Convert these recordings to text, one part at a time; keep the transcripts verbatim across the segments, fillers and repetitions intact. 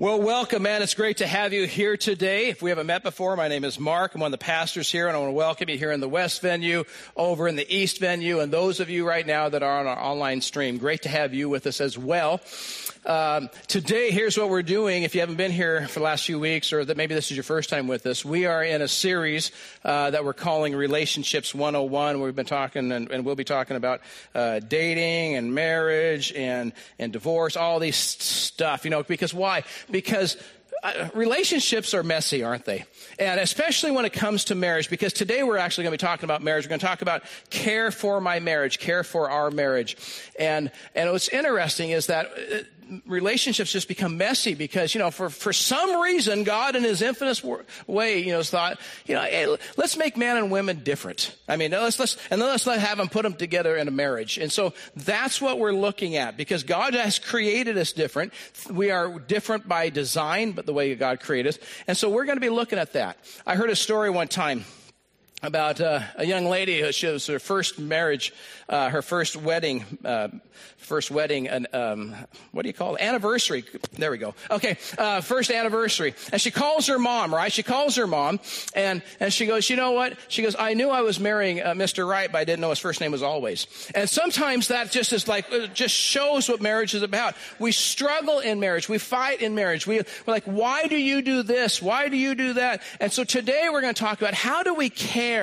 Well, welcome, man. It's great to have you here today. If we haven't met before, my name is Mark. I'm one of the pastors here, and I want to welcome you here in the West venue, over in the East venue, and those of you right now that are on our online stream. Great to have you with us as well. Um, today, here's what we're doing. If you haven't been here for the last few weeks, or that maybe this is your first time with us, we are in a series uh, that we're calling Relationships one oh one. We've been talking, and, and we'll be talking about uh, dating and marriage and, and divorce, all these stuff, you know, because why? Because uh, relationships are messy, aren't they? And especially when it comes to marriage, because today we're actually going to be talking about marriage. We're going to talk about care for my marriage, care for our marriage. And and what's interesting is that uh, relationships just become messy because, you know, for, for some reason, God in his infinite way, you know, has thought, you know, hey, let's make man and women different. I mean, let's, let's, and then let's let have them put them together in a marriage. And so that's what we're looking at because God has created us different. We are different by design, but the way God created us. And so we're going to be looking at that. I heard a story one time about uh, a young lady who, she was her first marriage, uh, her first wedding, uh, first wedding, and um, what do you call it? Anniversary. There we go. Okay, uh, first anniversary. And she calls her mom, right? She calls her mom, and, and she goes, you know what? She goes, I knew I was marrying uh, Mister Right, but I didn't know his first name was Always. And sometimes that just is like, it just shows what marriage is about. We struggle in marriage. We fight in marriage. We, we're like, why do you do this? Why do you do that? And so today we're going to talk about how do we care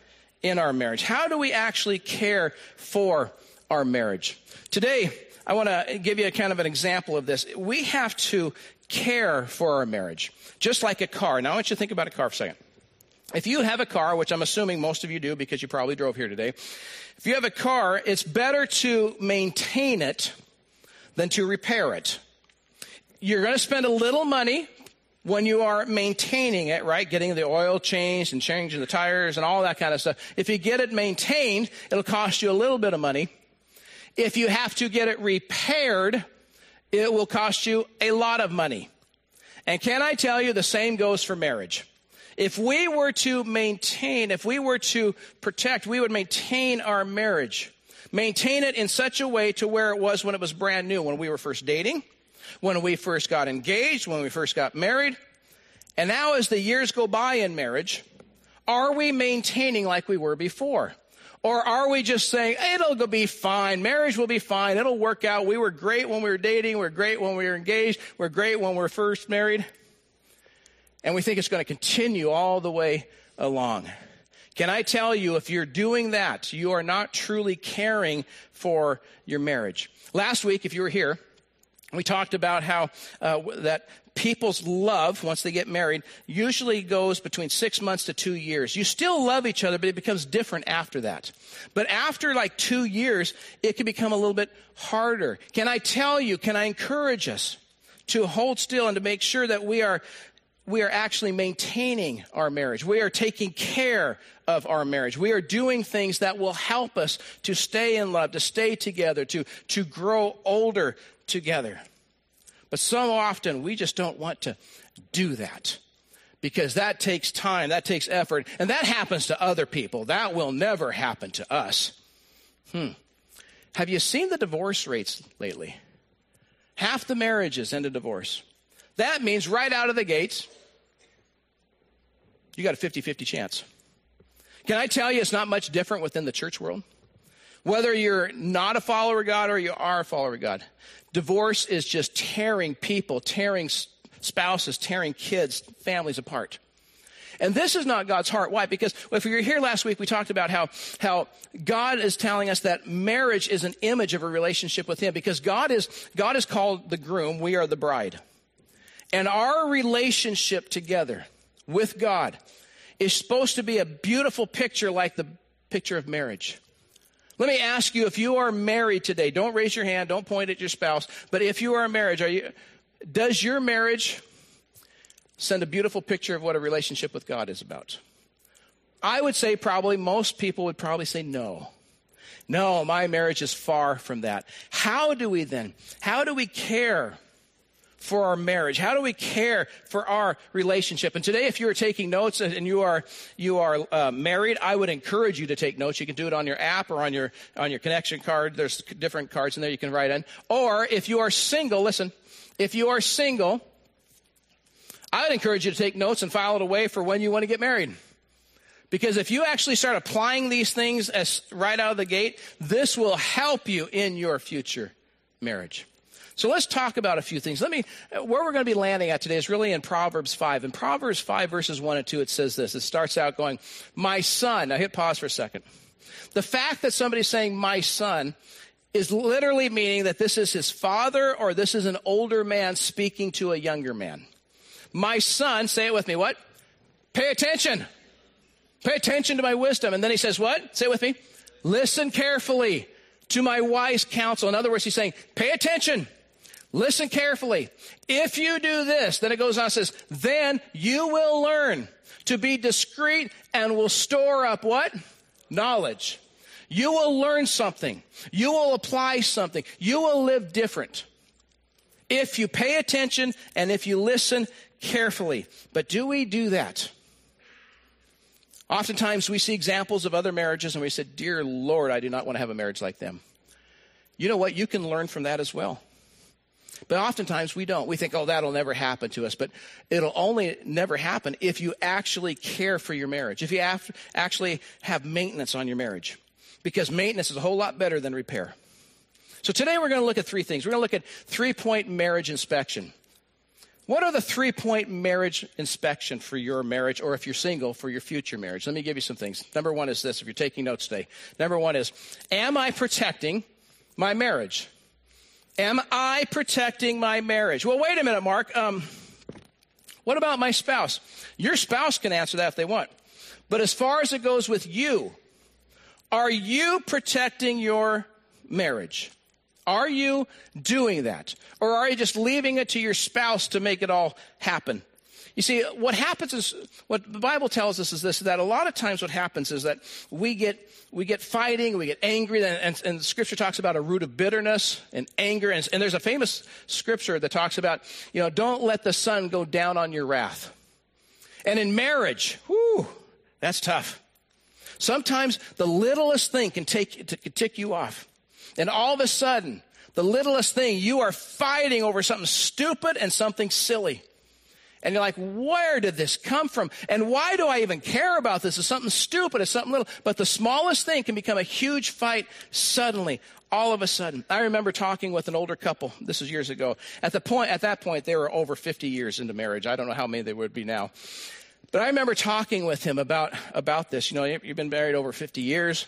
in our marriage? How do we actually care for our marriage? Today, I want to give you a kind of an example of this. We have to care for our marriage, just like a car. Now, I want you to think about a car for a second. If you have a car, which I'm assuming most of you do because you probably drove here today, if you have a car, it's better to maintain it than to repair it. You're going to spend a little money when you are maintaining it, right? Getting the oil changed and changing the tires and all that kind of stuff. If you get it maintained, it'll cost you a little bit of money. If you have to get it repaired, it will cost you a lot of money. And can I tell you, the same goes for marriage. If we were to maintain, if we were to protect, we would maintain our marriage. Maintain it in such a way to where it was when it was brand new, when we were first dating, when we first got engaged, when we first got married. And now as the years go by in marriage, are we maintaining like we were before? Or are we just saying, it'll go be fine, marriage will be fine, it'll work out, we were great when we were dating, we were great when we were engaged, we're great when we were first married, and we think it's going to continue all the way along. Can I tell you, if you're doing that, you are not truly caring for your marriage. Last week, if you were here, we talked about how uh, that people's love, once they get married, usually goes between six months to two years. You still love each other, but it becomes different after that. But after like two years, it can become a little bit harder. Can I tell you, can I encourage us to hold still and to make sure that we are we are actually maintaining our marriage. We are taking care of our marriage. We are doing things that will help us to stay in love, to stay together, to, to grow older together. But so often we just don't want to do that because that takes time, that takes effort, and that happens to other people. That will never happen to us. Hmm. Have you seen the divorce rates lately? Half the marriages end in divorce. That means right out of the gates, you got a fifty-fifty chance. Can I tell you it's not much different within the church world? Whether you're not a follower of God or you are a follower of God, divorce is just tearing people, tearing spouses, tearing kids, families apart. And this is not God's heart. Why? Because if you were here last week, we talked about how, how God is telling us that marriage is an image of a relationship with him because God is, God is called the groom. We are the bride. And our relationship together with God is supposed to be a beautiful picture like the picture of marriage. Let me ask you, if you are married today, don't raise your hand, don't point at your spouse, but if you are married, are you, does your marriage send a beautiful picture of what a relationship with God is about? I would say probably most people would probably say no. No, my marriage is far from that. How do we then, how do we care for our marriage? How do we care for our relationship? And today, if you are taking notes and you are you are uh, married, I would encourage you to take notes. You can do it on your app or on your on your connection card. There's different cards in there you can write in. Or if you are single, listen, if you are single, I would encourage you to take notes and file it away for when you want to get married. Because if you actually start applying these things as right out of the gate, this will help you in your future marriage. So let's talk about a few things. Let me, where we're going to be landing at today is really in Proverbs five. In Proverbs five, verses one and two, it says this. It starts out going, my son. Now hit pause for a second. The fact that somebody's saying my son is literally meaning that this is his father or this is an older man speaking to a younger man. My son, say it with me, what? Pay attention. Pay attention to my wisdom. And then he says what? Say it with me. Listen carefully to my wise counsel. In other words, he's saying, pay attention. Listen carefully. If you do this, then it goes on and says, then you will learn to be discreet and will store up what? Knowledge. You will learn something. You will apply something. You will live different if you pay attention and if you listen carefully. But do we do that? Oftentimes we see examples of other marriages and we say, dear Lord, I do not want to have a marriage like them. You know what? You can learn from that as well. But oftentimes we don't. We think, oh, that'll never happen to us. But it'll only never happen if you actually care for your marriage, if you have, actually have maintenance on your marriage. Because maintenance is a whole lot better than repair. So today we're going to look at three things. We're going to look at three-point marriage inspection. What are the three-point marriage inspection for your marriage, or if you're single, for your future marriage? Let me give you some things. Number one is this, if you're taking notes today. Number one is, am I protecting my marriage? Am I protecting my marriage? Well, wait a minute, Mark. Um, what about my spouse? Your spouse can answer that if they want. But as far as it goes with you, are you protecting your marriage? Are you doing that? Or are you just leaving it to your spouse to make it all happen? You see, what happens is, what the Bible tells us is this, that a lot of times what happens is that we get we get fighting, we get angry, and, and, and Scripture talks about a root of bitterness and anger. And, and there's a famous Scripture that talks about, you know, don't let the sun go down on your wrath. And in marriage, whoo, that's tough. Sometimes the littlest thing can take to, can tick you off. And all of a sudden, the littlest thing, you are fighting over something stupid and something silly. And you're like, where did this come from? And why do I even care about this? It's something stupid. It's something little. But the smallest thing can become a huge fight suddenly, all of a sudden. I remember talking with an older couple. This was years ago. At the point, at that point, they were over fifty years into marriage. I don't know how many they would be now. But I remember talking with him about, about this. You know, you've been married over fifty years.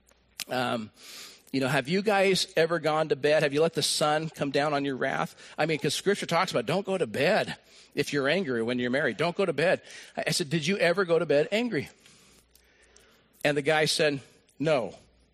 Um, You know, have you guys ever gone to bed? Have you let the sun come down on your wrath? I mean, because Scripture talks about don't go to bed if you're angry when you're married. Don't go to bed. I said, did you ever go to bed angry? And the guy said, no.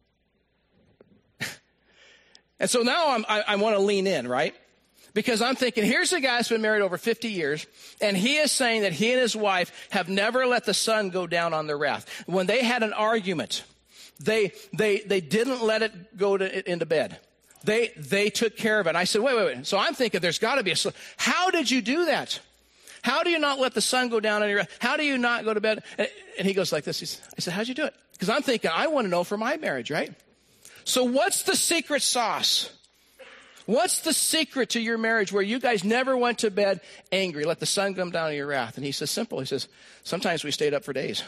And so now I'm, I, I want to lean in, right? Because I'm thinking, here's a guy that's been married over fifty years, and he is saying that he and his wife have never let the sun go down on their wrath. When they had an argument, They they they didn't let it go to into bed. They they took care of it. And I said, wait, wait, wait. So I'm thinking there's got to be a solution. How did you do that? How do you not let the sun go down on your? How do you not go to bed? And, and he goes like this. He's, I said, how'd you do it? Because I'm thinking I want to know for my marriage, right? So what's the secret sauce? What's the secret to your marriage where you guys never went to bed angry, let the sun come down on your wrath? And he says, simple. He says, sometimes we stayed up for days.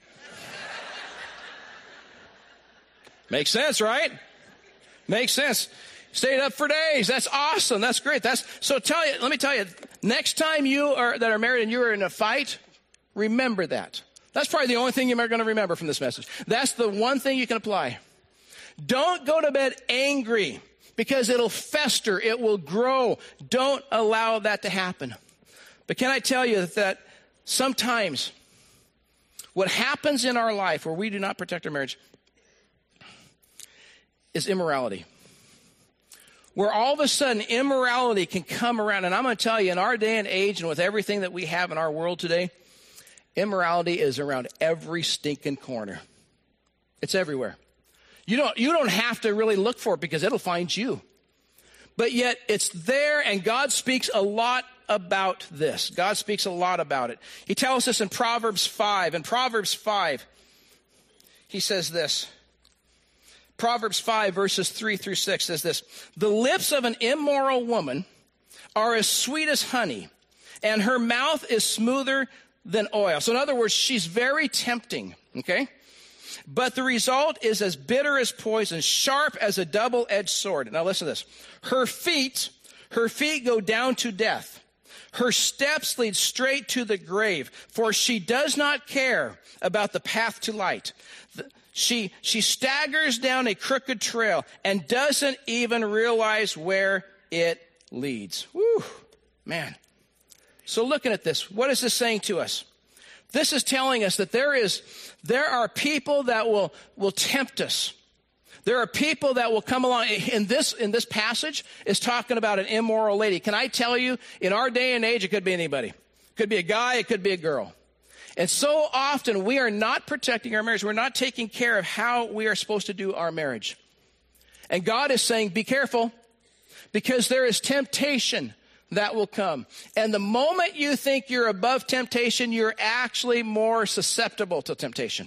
Makes sense, right? Makes sense. Stayed up for days. That's awesome. That's great. That's so tell you, let me tell you, next time you are that are married and you are in a fight, remember that. That's probably the only thing you're going to remember from this message. That's the one thing you can apply. Don't go to bed angry because it'll fester. It will grow. Don't allow that to happen. But can I tell you that sometimes what happens in our life where we do not protect our marriage is immorality. Where all of a sudden immorality can come around. And I'm going to tell you, in our day and age and with everything that we have in our world today, immorality is around every stinking corner. It's everywhere. You don't, you don't have to really look for it because it'll find you. But yet it's there, and God speaks a lot about this. God speaks a lot about it. He tells us in Proverbs five. In Proverbs five, he says this. Proverbs five, verses three through six says this. The lips of an immoral woman are as sweet as honey, and her mouth is smoother than oil. So in other words, she's very tempting, okay? But the result is as bitter as poison, sharp as a double-edged sword. Now listen to this. Her feet, her feet go down to death. Her steps lead straight to the grave, for she does not care about the path to light. She, she staggers down a crooked trail and doesn't even realize where it leads. Whew, man. So looking at this, what is this saying to us? This is telling us that there is, there are people that will, will tempt us. There are people that will come along. In this, in this passage is talking about an immoral lady. Can I tell you, in our day and age, it could be anybody. It could be a guy, it could be a girl. And so often we are not protecting our marriage. We're not taking care of how we are supposed to do our marriage. And God is saying, be careful, because there is temptation that will come. And the moment you think you're above temptation, you're actually more susceptible to temptation.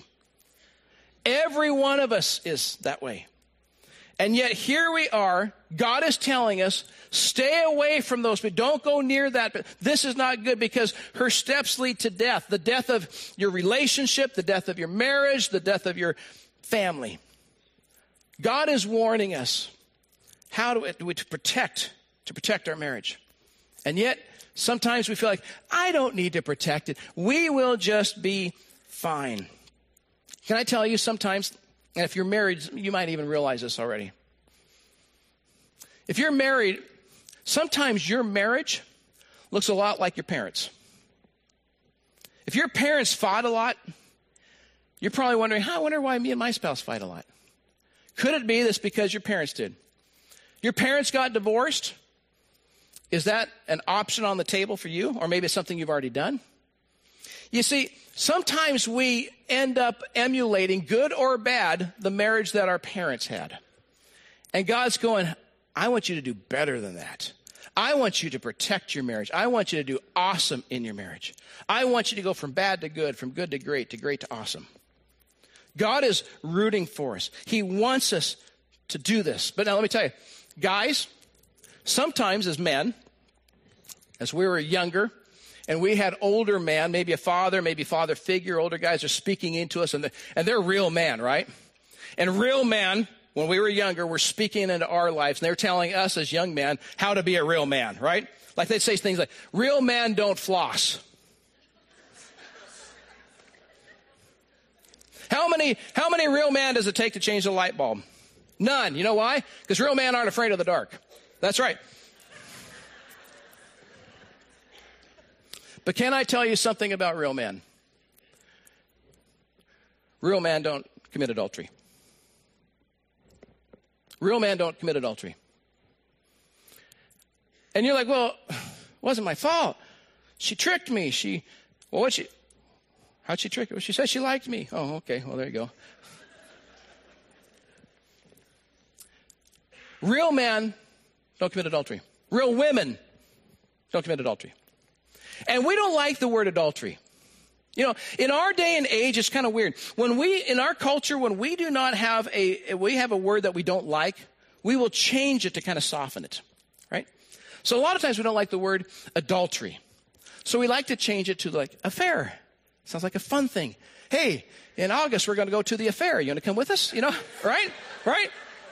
Every one of us is that way. And yet here we are, God is telling us, stay away from those, but don't go near that. But this is not good, because her steps lead to death. The death of your relationship, the death of your marriage, the death of your family. God is warning us how to, to protect, to protect our marriage. And yet, sometimes we feel like, I don't need to protect it. We will just be fine. Can I tell you, sometimes, and if you're married, you might even realize this already. If you're married, sometimes your marriage looks a lot like your parents. If your parents fought a lot, you're probably wondering, how I wonder why me and my spouse fight a lot. Could it be this because your parents did? Your parents got divorced. Is that an option on the table for you? Or maybe it's something you've already done? You see, sometimes we end up emulating, good or bad, the marriage that our parents had. And God's going, I want you to do better than that. I want you to protect your marriage. I want you to do awesome in your marriage. I want you to go from bad to good, from good to great, to great to awesome. God is rooting for us. He wants us to do this. But now let me tell you, guys, sometimes as men, as we were younger, and we had older men, maybe a father, maybe father figure, older guys are speaking into us, and they're, and they're real men, right? And real men, when we were younger, were speaking into our lives, and they're telling us as young men how to be a real man, right? Like they'd say things like, real men don't floss. How many, how many real men does it take to change the light bulb? None. You know why? Because real men aren't afraid of the dark. That's right. But can I tell you something about real men? Real men don't commit adultery. Real men don't commit adultery. And you're like, well, it wasn't my fault. She tricked me. She, well, what she, how'd she trick me? Well, she said she liked me. Oh, okay. Well, there you go. Real men don't commit adultery. Real women don't commit adultery. And we don't like the word adultery. You know, in our day and age, it's kind of weird. When we, in our culture, when we do not have a, we have a word that we don't like, we will change it to kind of soften it, right? So a lot of times we don't like the word adultery. So we like to change it to like affair. Sounds like a fun thing. Hey, in August, we're going to go to the affair. You want to come with us? You know, right? Right?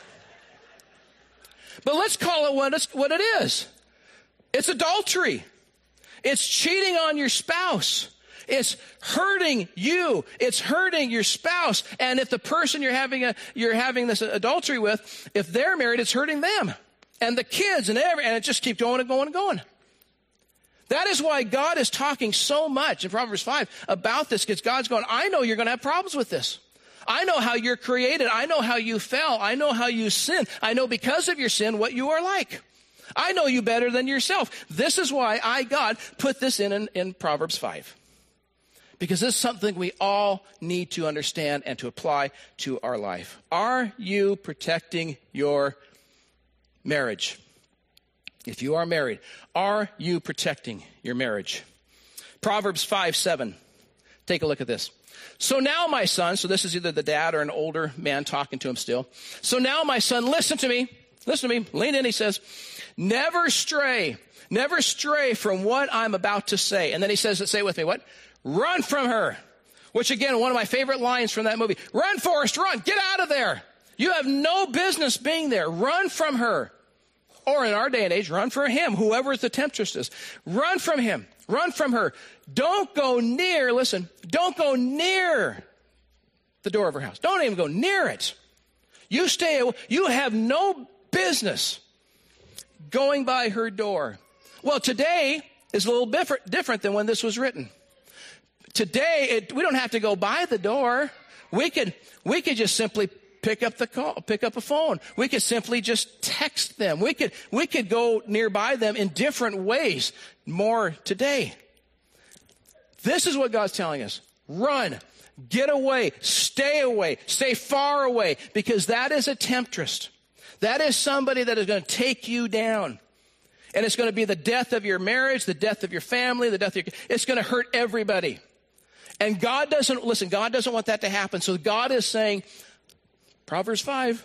But let's call it what, it's, what it is. It's adultery. It's cheating on your spouse. It's hurting you. It's hurting your spouse. And if the person you're having a, you're having this adultery with, if they're married, it's hurting them and the kids and every, and it just keeps going and going and going. That is why God is talking so much in Proverbs five about this, because God's going, I know you're going to have problems with this. I know how you're created. I know how you fell. I know how you sin. I know because of your sin what you are like. I know you better than yourself. This is why I, God, put this in, in in Proverbs five. Because this is something we all need to understand and to apply to our life. Are you protecting your marriage? If you are married, are you protecting your marriage? Proverbs five seven. Take a look at this. So now, my son, so this is either the dad or an older man talking to him still. So now, my son, listen to me. Listen to me. Lean in, he says. Never stray. Never stray from what I'm about to say. And then he says, say it with me, what? Run from her. Which again, one of my favorite lines from that movie. Run, Forrest, run. Get out of there. You have no business being there. Run from her. Or in our day and age, run from him, whoever the temptress is. Run from him. Run from her. Don't go near, listen, don't go near the door of her house. Don't even go near it. You stay, you have no business going by her door. Well, today is a little different, different than when this was written. Today, it, we don't have to go by the door. We could, we could just simply pick up the call, pick up a phone. We could simply just text them. We could, we could go nearby them in different ways more today. This is what God's telling us. Run, get away, stay away, stay far away, because that is a temptress. That is somebody that is going to take you down. And it's going to be the death of your marriage, the death of your family, the death of your, it's going to hurt everybody. And God doesn't, listen, God doesn't want that to happen. So God is saying, Proverbs five,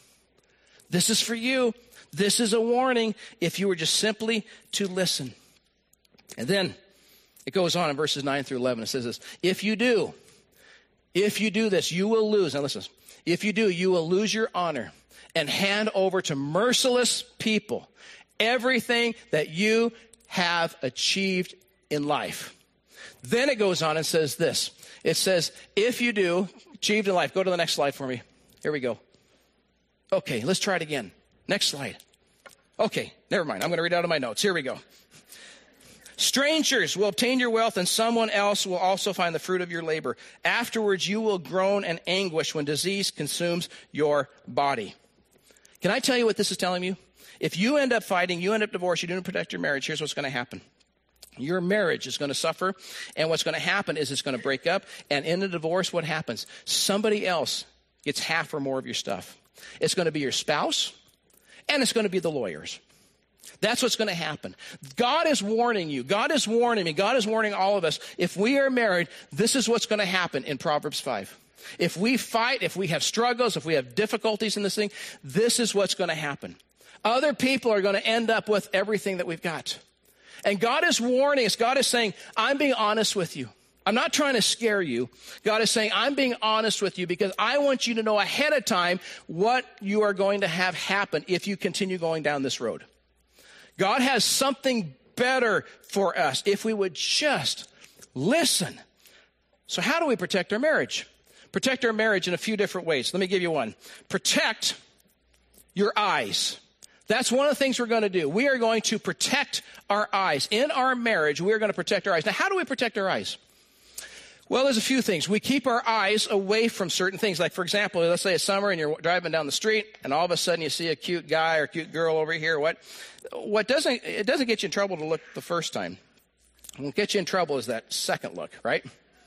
this is for you. This is a warning if you were just simply to listen. And then it goes on in verses nine through eleven. It says this, if you do, if you do this, you will lose. Now listen, if you do, you will lose your honor and hand over to merciless people everything that you have achieved in life. Then it goes on and says this. It says, if you do, achieved in life. Go to the next slide for me. Here we go. Okay, let's try it again. Next slide. Okay, never mind. I'm going to read out of my notes. Here we go. Strangers will obtain your wealth, and someone else will also find the fruit of your labor. Afterwards, you will groan and anguish when disease consumes your body. Can I tell you what this is telling you? If you end up fighting, you end up divorced, you didn't protect your marriage, here's what's going to happen. Your marriage is going to suffer, and what's going to happen is it's going to break up, and in the divorce, what happens? Somebody else gets half or more of your stuff. It's going to be your spouse, and it's going to be the lawyers. That's what's going to happen. God is warning you. God is warning me. God is warning all of us. If we are married, this is what's going to happen in Proverbs five. If we fight, if we have struggles, if we have difficulties in this thing, this is what's going to happen. Other people are going to end up with everything that we've got. And God is warning us. God is saying, I'm being honest with you. I'm not trying to scare you. God is saying, I'm being honest with you because I want you to know ahead of time what you are going to have happen if you continue going down this road. God has something better for us if we would just listen. So how do we protect our marriage? Protect our marriage in a few different ways. Let me give you one. Protect your eyes. That's one of the things we're going to do. We are going to protect our eyes. In our marriage, we are going to protect our eyes. Now, how do we protect our eyes? Well, there's a few things. We keep our eyes away from certain things. Like, for example, let's say it's summer and you're driving down the street and all of a sudden you see a cute guy or cute girl over here. What, what doesn't, it doesn't get you in trouble to look the first time. What gets you in trouble is that second look, right?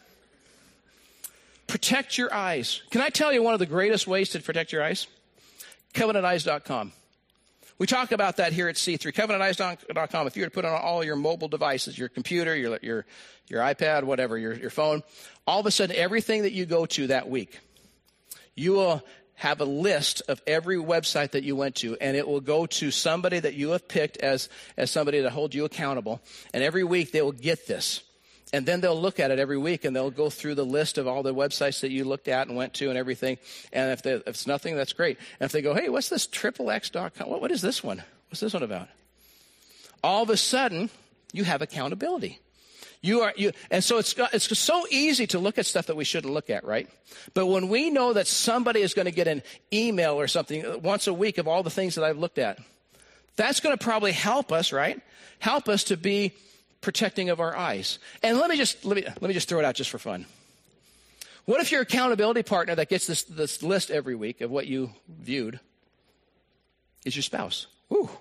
Protect your eyes. Can I tell you one of the greatest ways to protect your eyes? covenant eyes dot com. We talk about that here at C three, covenant eyes dot com. If you were to put on all your mobile devices, your computer, your your your iPad, whatever, your, your phone, all of a sudden everything that you go to that week, you will have a list of every website that you went to, and it will go to somebody that you have picked as, as somebody to hold you accountable. And every week they will get this. And then they'll look at it every week, and they'll go through the list of all the websites that you looked at and went to and everything. And if, they, if it's nothing, that's great. And if they go, hey, what's this triple X dot com? What, what is this one? What's this one about? All of a sudden, you have accountability. You are, you, and so it's, it's so easy to look at stuff that we shouldn't look at, right? But when we know that somebody is going to get an email or something once a week of all the things that I've looked at, that's going to probably help us, right? Help us to be protecting of our eyes. And let me just let me let me just throw it out just for fun. What if your accountability partner that gets this this list every week of what you viewed is your spouse? Ooh.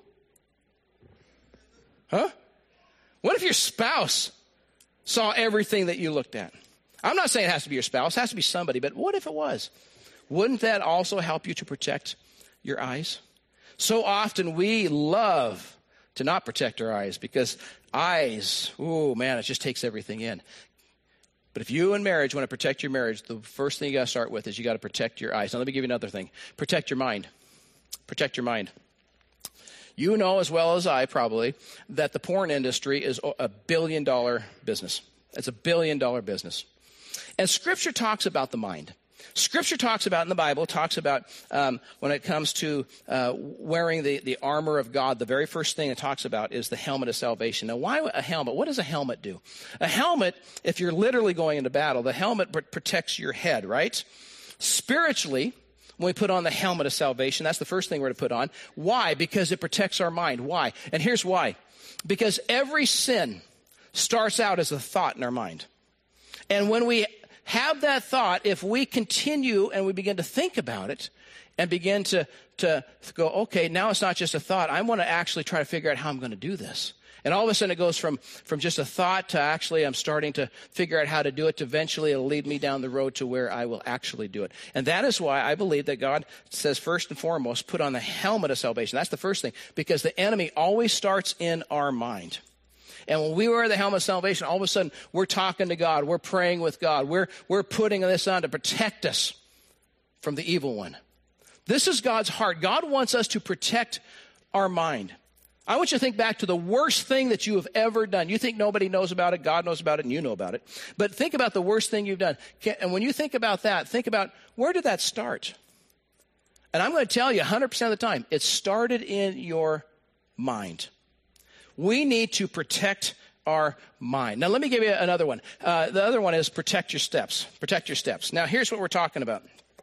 Huh? What if your spouse saw everything that you looked at? I'm not saying it has to be your spouse, it has to be somebody, but what if it was? Wouldn't that also help you to protect your eyes? So often we love to not protect our eyes because eyes, oh man, it just takes everything in. But if you in marriage want to protect your marriage, the first thing you got to start with is you got to protect your eyes. Now let me give you another thing. Protect your mind. Protect your mind. You know as well as I probably that the porn industry is a billion dollar business. It's a billion dollar business. And Scripture talks about the mind. Scripture talks about, in the Bible, talks about um, when it comes to uh, wearing the, the armor of God, the very first thing it talks about is the helmet of salvation. Now, why a helmet? What does a helmet do? A helmet, if you're literally going into battle, the helmet pr- protects your head, right? Spiritually, when we put on the helmet of salvation, that's the first thing we're to put on. Why? Because it protects our mind. Why? And here's why. Because every sin starts out as a thought in our mind. And when we have that thought, if we continue and we begin to think about it and begin to, to go, okay, now it's not just a thought. I want to actually try to figure out how I'm going to do this. And all of a sudden it goes from, from just a thought to actually I'm starting to figure out how to do it. To eventually it'll lead me down the road to where I will actually do it. And that is why I believe that God says first and foremost, put on the helmet of salvation. That's the first thing, because the enemy always starts in our mind. And when we wear the helmet of salvation, all of a sudden we're talking to God. We're praying with God. We're, we're putting this on to protect us from the evil one. This is God's heart. God wants us to protect our mind. I want you to think back to the worst thing that you have ever done. You think nobody knows about it. God knows about it and you know about it. But think about the worst thing you've done. And when you think about that, think about where did that start? And I'm going to tell you one hundred percent of the time, it started in your mind. We need to protect our mind. Now, let me give you another one. Uh, the other one is protect your steps. Protect your steps. Now, here's what we're talking about.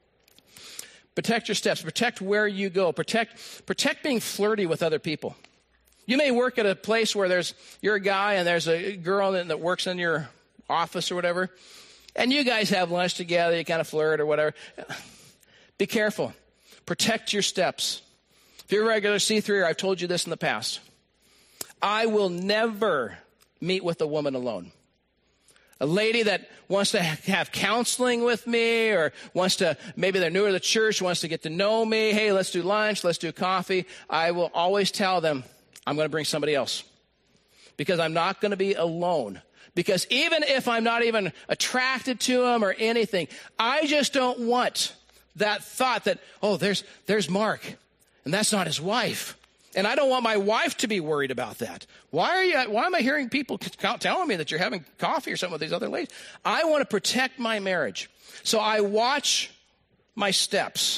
Protect your steps. Protect where you go. Protect, protect being flirty with other people. You may work at a place where there's you're a guy and there's a girl that works in your office or whatever, and you guys have lunch together, you kind of flirt or whatever. Be careful. Protect your steps. If you're a regular C three er, I've told you this in the past. I will never meet with a woman alone. A lady that wants to have counseling with me or wants to, maybe they're new to the church, wants to get to know me. Hey, let's do lunch, let's do coffee. I will always tell them, I'm going to bring somebody else because I'm not going to be alone. Because even if I'm not even attracted to them or anything, I just don't want that thought that, oh, there's, there's Mark and that's not his wife. And I don't want my wife to be worried about that. Why are you, why am I hearing people telling me that you're having coffee or something with these other ladies? I want to protect my marriage. So I watch my steps.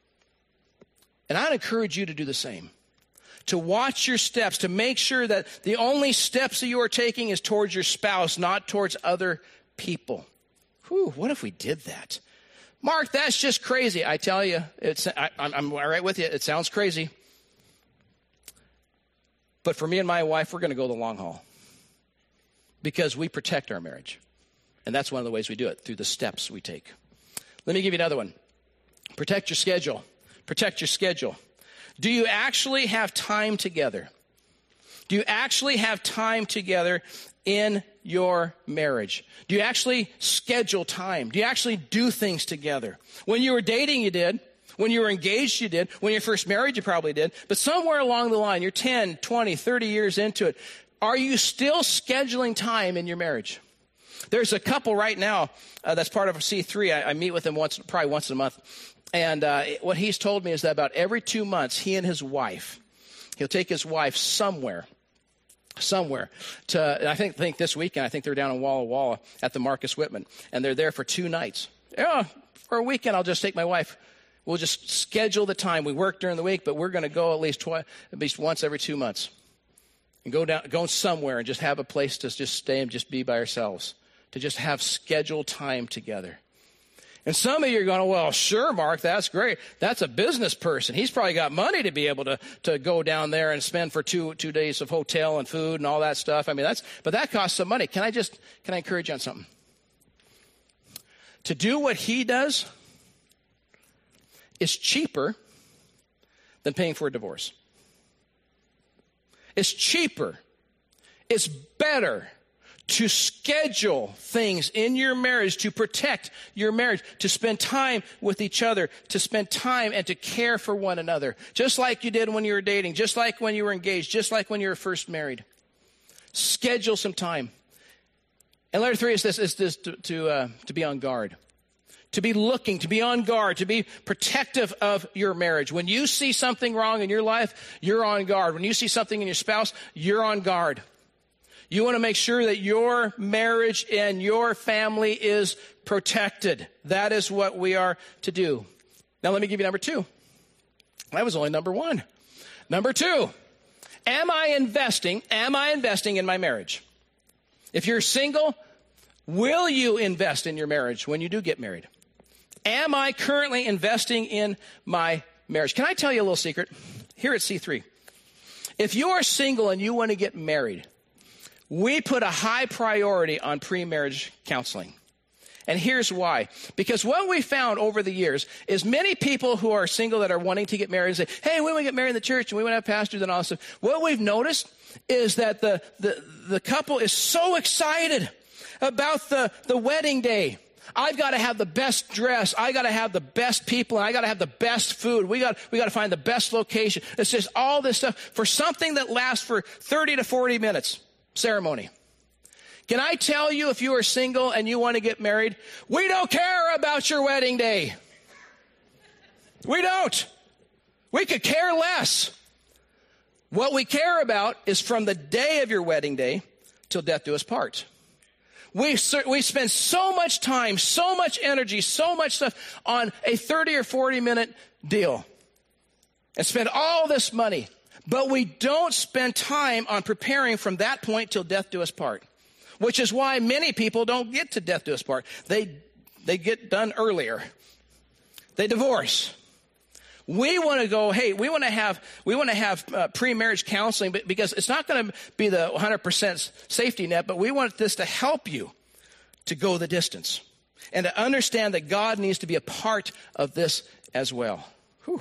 And I'd encourage you to do the same. To watch your steps, to make sure that the only steps that you are taking is towards your spouse, not towards other people. Whew, what if we did that? Mark, that's just crazy. I tell you, it's, I, I'm, I'm right with you. It sounds crazy. But for me and my wife, we're going to go the long haul because we protect our marriage. And that's one of the ways we do it, through the steps we take. Let me give you another one. Protect your schedule. Protect your schedule. Do you actually have time together? Do you actually have time together in your marriage? Do you actually schedule time? Do you actually do things together? When you were dating, you did. When you were engaged, you did. When you were first married, you probably did. But somewhere along the line, you're ten, twenty, thirty years into it. Are you still scheduling time in your marriage? There's a couple right now uh, that's part of C three. I, I meet with them once, probably once a month. And uh, what he's told me is that about every two months, he and his wife, he'll take his wife somewhere, somewhere. To I think think this weekend, I think they're down in Walla Walla at the Marcus Whitman. And they're there for two nights. Yeah, for a weekend, I'll just take my wife. We'll just schedule the time. We work during the week, but we're going to go at least twice, at least once every two months, and go down, go somewhere, and just have a place to just stay and just be by ourselves, to just have scheduled time together. And some of you are going, well, sure, Mark, that's great. That's a business person. He's probably got money to be able to to go down there and spend for two two days of hotel and food and all that stuff. I mean, that's but that costs some money. Can I just can I encourage you on something? To do what he does is cheaper than paying for a divorce. It's cheaper. It's better to schedule things in your marriage, to protect your marriage, to spend time with each other, to spend time and to care for one another, just like you did when you were dating, just like when you were engaged, just like when you were first married. Schedule some time. And letter three is this, is this to, to, uh, to be on guard. to be looking, to be on guard, to be protective of your marriage. When you see something wrong in your life, you're on guard. When you see something in your spouse, you're on guard. You want to make sure that your marriage and your family is protected. That is what we are to do. Now let me give you number two. That was only number one. Number two, am I investing, am I investing in my marriage? If you're single, will you invest in your marriage when you do get married? Am I currently investing in my marriage? Can I tell you a little secret? Here at C three, if you are single and you want to get married, we put a high priority on pre-marriage counseling. And here's why. Because what we found over the years is many people who are single that are wanting to get married and say, hey, we want to get married in the church and we want to have pastors and all this stuff. What we've noticed is that the, the, the couple is so excited about the, the wedding day. I've got to have the best dress. I got to have the best people. And I got to have the best food. We got, we got to find the best location. It's just all this stuff for something that lasts for thirty to forty minutes. Ceremony. Can I tell you, if you are single and you want to get married, we don't care about your wedding day. We don't. We could care less. What we care about is from the day of your wedding day till death do us part. We, we spend so much time, so much energy, so much stuff on a thirty or forty minute deal and spend all this money. But we don't spend time on preparing from that point till death do us part, which is why many people don't get to death do us part. They, they get done earlier. They divorce. We want to go, hey, we want to have, we want to have uh, pre-marriage counseling because it's not going to be the one hundred percent safety net, but we want this to help you to go the distance and to understand that God needs to be a part of this as well. Whew.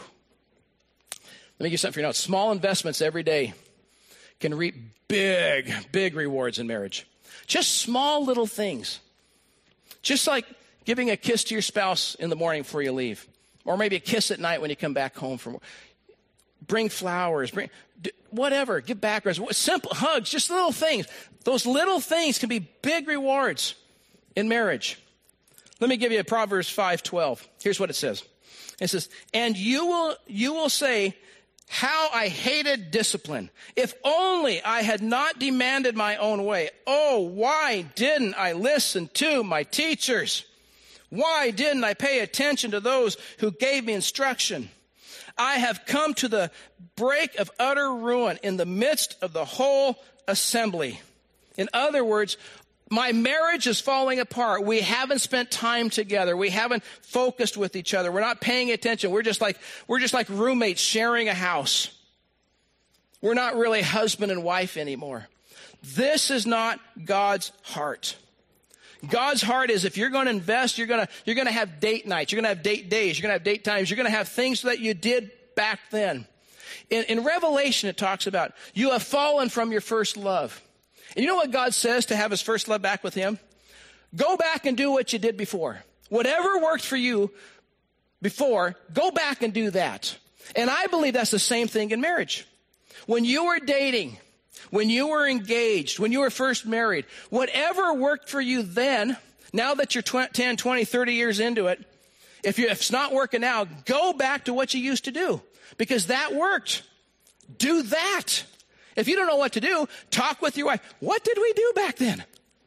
Let me give you something for your notes. Small investments every day can reap big, big rewards in marriage. Just small little things. Just like giving a kiss to your spouse in the morning before you leave. Or maybe a kiss at night when you come back home from work. Bring flowers, bring whatever, give back rubs, simple hugs, just little things. Those little things can be big rewards in marriage. Let me give you a Proverbs five twelve. Here's what it says. It says, and you will you will say, how I hated discipline. If only I had not demanded my own way. Oh, why didn't I listen to my teachers? Why didn't I pay attention to those who gave me instruction? I have come to the break of utter ruin in the midst of the whole assembly. In other words, my marriage is falling apart. We haven't spent time together. We haven't focused with each other. We're not paying attention. We're just like, we're just like roommates sharing a house. We're not really husband and wife anymore. This is not God's heart. God's heart is if you're going to invest, you're going to, you're going to have date nights. You're going to have date days. You're going to have date times. You're going to have things that you did back then. In, in Revelation, it talks about you have fallen from your first love. And you know what God says to have his first love back with him? Go back and do what you did before. Whatever worked for you before, go back and do that. And I believe that's the same thing in marriage. When you were dating, when you were engaged, when you were first married, whatever worked for you then, now that you're ten, twenty, thirty years into it, if, you, if it's not working out, go back to what you used to do because that worked. Do that. If you don't know what to do, talk with your wife. What did we do back then?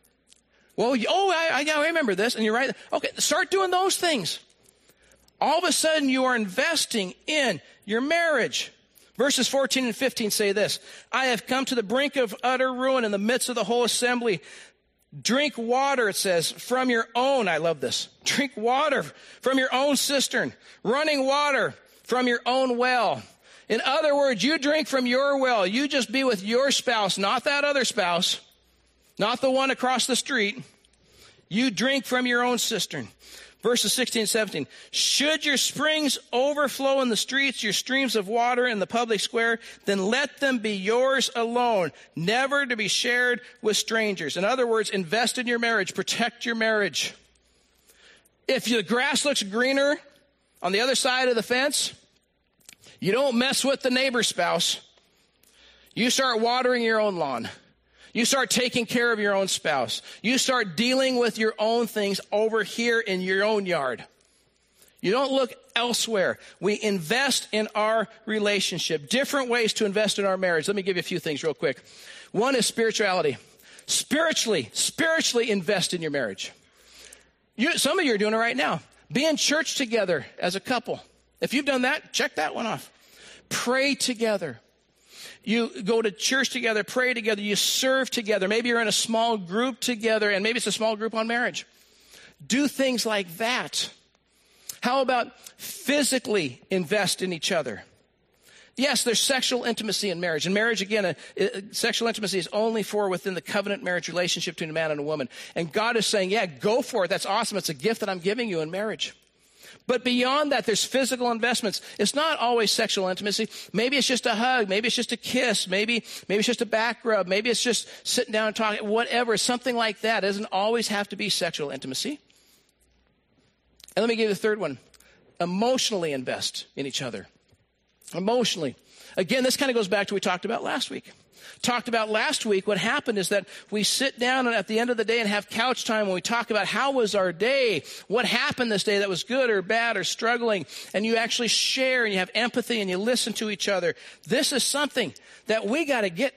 Well, oh, I, I remember this, and you're right. Okay, start doing those things. All of a sudden, you are investing in your marriage. Verses fourteen and fifteen say this, I have come to the brink of utter ruin in the midst of the whole assembly. Drink water, it says, from your own, I love this. Drink water from your own cistern, running water from your own well. In other words, you drink from your well. You just be with your spouse, not that other spouse, not the one across the street. You drink from your own cistern. Verses sixteen and seventeen. Should your springs overflow in the streets, your streams of water in the public square, then let them be yours alone, never to be shared with strangers. In other words, invest in your marriage, protect your marriage. If the grass looks greener on the other side of the fence, you don't mess with the neighbor's spouse. You start watering your own lawn. You start taking care of your own spouse. You start dealing with your own things over here in your own yard. You don't look elsewhere. We invest in our relationship. Different ways to invest in our marriage. Let me give you a few things real quick. One is spirituality. Spiritually, spiritually invest in your marriage. You, some of you are doing it right now. Be in church together as a couple. If you've done that, check that one off. Pray together. You go to church together, pray together, you serve together. Maybe you're in a small group together, and maybe it's a small group on marriage. Do things like that. How about physically invest in each other? Yes, there's sexual intimacy in marriage. In marriage, again, uh, uh, sexual intimacy is only for within the covenant marriage relationship between a man and a woman. And God is saying, yeah, go for it. That's awesome. It's a gift that I'm giving you in marriage. But beyond that, there's physical investments. It's not always sexual intimacy. Maybe it's just a hug. Maybe it's just a kiss. Maybe, maybe it's just a back rub. Maybe it's just sitting down and talking. Whatever, something like that. It doesn't always have to be sexual intimacy. And let me give you the third one. Emotionally invest in each other. Emotionally. Again, this kind of goes back to what we talked about last week. Talked about last week, what happened is that we sit down and at the end of the day and have couch time when we talk about how was our day, what happened this day that was good or bad or struggling, and you actually share and you have empathy and you listen to each other. This is something that we got to get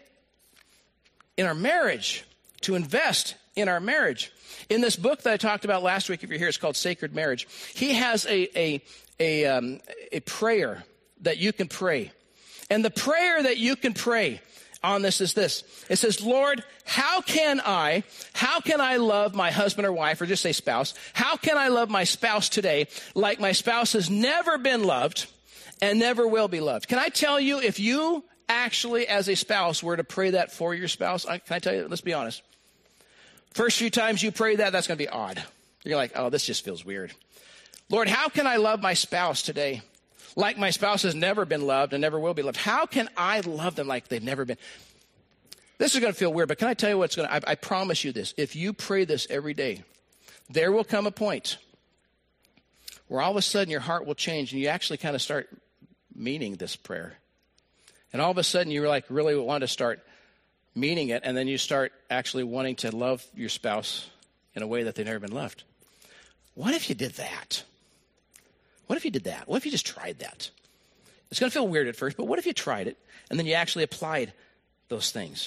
in our marriage, to invest in our marriage. In this book that I talked about last week, if you're here, it's called Sacred Marriage. He has a, a, a, um, a prayer that you can pray. And the prayer that you can pray on this is this. It says, Lord, how can I, how can I love my husband or wife, or just say spouse, how can I love my spouse today like my spouse has never been loved and never will be loved? Can I tell you, if you actually as a spouse were to pray that for your spouse, can I tell you, let's be honest. First few times you pray that, that's going to be odd. You're like, oh, this just feels weird. Lord, how can I love my spouse today like my spouse has never been loved and never will be loved? How can I love them like they've never been? This is going to feel weird, but can I tell you what's going to, I, I promise you this. If you pray this every day, there will come a point where all of a sudden your heart will change and you actually kind of start meaning this prayer. And all of a sudden you like really want to start meaning it, and then you start actually wanting to love your spouse in a way that they've never been loved. What if you did that? What if you did that? What if you just tried that? It's going to feel weird at first, but what if you tried it and then you actually applied those things?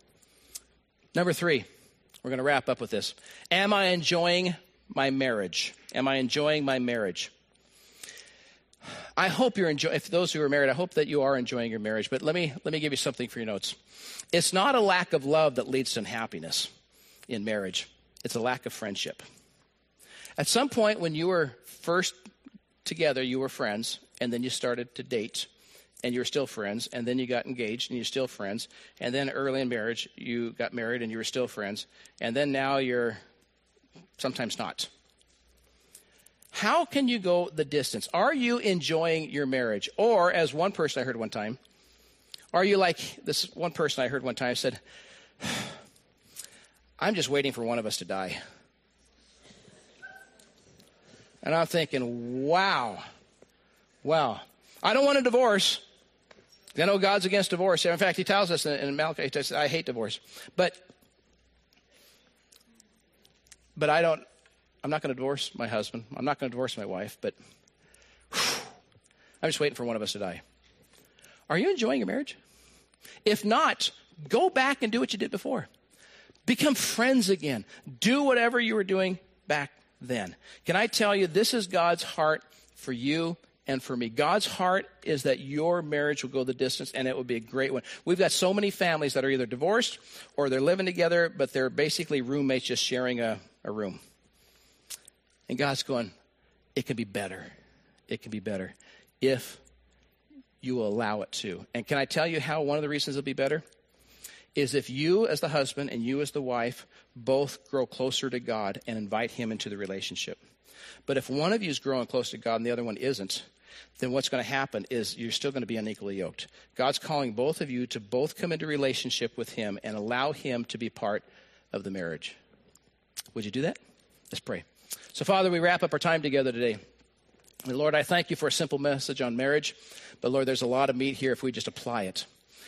Number three, we're going to wrap up with this. Am I enjoying my marriage? Am I enjoying my marriage? I hope you're enjoying, if those who are married, I hope that you are enjoying your marriage, but let me, let me give you something for your notes. It's not a lack of love that leads to unhappiness in marriage. It's a lack of friendship. At some point when you were first together, you were friends, and then you started to date, and you were still friends, and then you got engaged, and you're still friends, and then early in marriage, you got married, and you were still friends, and then now you're sometimes not. How can you go the distance? Are you enjoying your marriage? Or, as one person I heard one time, are you like this one person I heard one time said, I'm just waiting for one of us to die. And I'm thinking, wow, wow. I don't want a divorce. I know God's against divorce. In fact, he tells us in Malachi, he says, I hate divorce. But, but I don't, I'm not going to divorce my husband. I'm not going to divorce my wife, but whew, I'm just waiting for one of us to die. Are you enjoying your marriage? If not, go back and do what you did before. Become friends again. Do whatever you were doing back then. Can I tell you, this is God's heart for you and for me. God's heart is that your marriage will go the distance, and it will be a great one. We've got so many families that are either divorced or they're living together, but they're basically roommates just sharing a, a room. And God's going, it can be better. It can be better if you will allow it to. And can I tell you how one of the reasons it'll be better? Is if you as the husband and you as the wife both grow closer to God and invite him into the relationship. But if one of you is growing close to God and the other one isn't, then what's going to happen is you're still going to be unequally yoked. God's calling both of you to both come into relationship with him and allow him to be part of the marriage. Would you do that? Let's pray. So, Father, we wrap up our time together today. And Lord, I thank you for a simple message on marriage. But, Lord, there's a lot of meat here if we just apply it.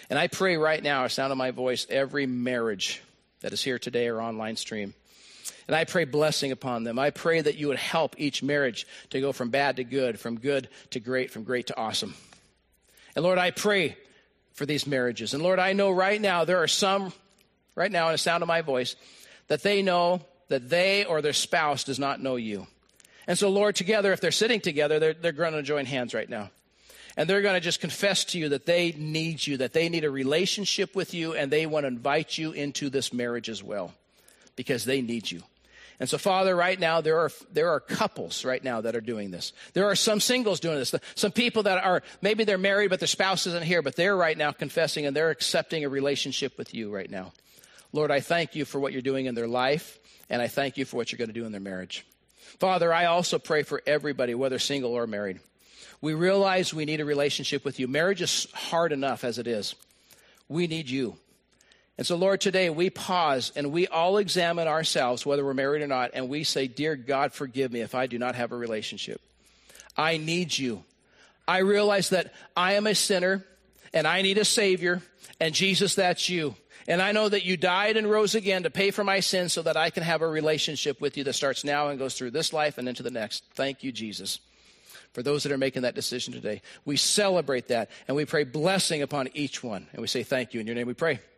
And I pray right now, sound of my voice, every marriage that is here today or online stream. And I pray blessing upon them. I pray that you would help each marriage to go from bad to good, from good to great, from great to awesome. And Lord, I pray for these marriages. And Lord, I know right now there are some, right now in the sound of my voice, that they know that they or their spouse does not know you. And so, Lord, together, if they're sitting together, they're, they're going to join hands right now. And they're going to just confess to you that they need you, that they need a relationship with you, and they want to invite you into this marriage as well because they need you. And so, Father, right now, there are there are couples right now that are doing this. There are some singles doing this. Some people that are, maybe they're married, but their spouse isn't here, but they're right now confessing and they're accepting a relationship with you right now. Lord, I thank you for what you're doing in their life, and I thank you for what you're going to do in their marriage. Father, I also pray for everybody, whether single or married. We realize we need a relationship with you. Marriage is hard enough as it is. We need you. And so, Lord, today we pause and we all examine ourselves, whether we're married or not, and we say, dear God, forgive me if I do not have a relationship. I need you. I realize that I am a sinner and I need a Savior, and Jesus, that's you. And I know that you died and rose again to pay for my sins so that I can have a relationship with you that starts now and goes through this life and into the next. Thank you, Jesus. For those that are making that decision today, we celebrate that and we pray blessing upon each one. And we say thank you. In your name we pray.